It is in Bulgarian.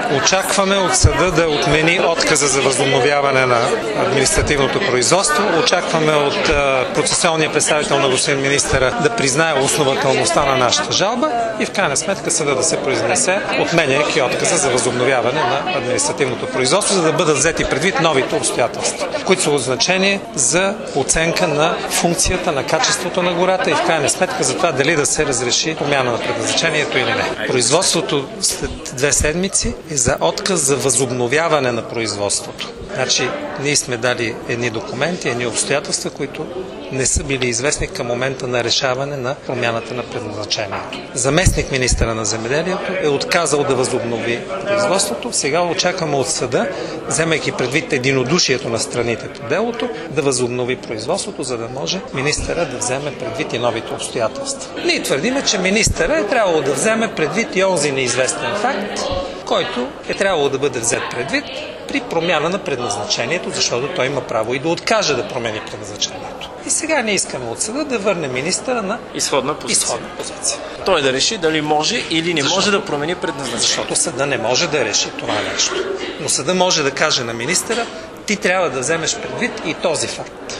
Очакваме от съда да отмени отказа за възобновяване на административното производство. Очакваме от процесуалния представител на господин министъра да признае основателността на нашата жалба и в крайна сметка съда да се произнесе, отменяйки отказа за възобновяване на административното производство, за да бъдат взети предвид новите обстоятелства, които са от значение за оценка на функцията, на качеството на гората и в крайна сметка за това дали да се разреши промяна на предназначението или не. Производството след 2 седмици е за отказ за възобновяване на производството. Значи, ние сме дали едни документи, едни обстоятелства, които не са били известни към момента на решаване на промяната на предназначението. Заместник министъра на земеделието е отказал да възобнови производството. Сега очакваме от съда, вземайки предвид единодушието на страните по делото, да възобнови производството, за да може министъра да вземе предвид и новите обстоятелства. Ние твърдиме, че министъра е трябвало да вземе предвид и онзи неизвестен факт, който е трябвало да бъде взет предвид при промяна на предназначението, защото той има право и да откаже да промени предназначението. И сега не искаме от съда да върне министъра на изходна позиция. Той да реши дали може или не може да промени предназначението. Защото съда не може да реши това нещо. Но съда може да каже на министъра, ти трябва да вземеш предвид и този факт.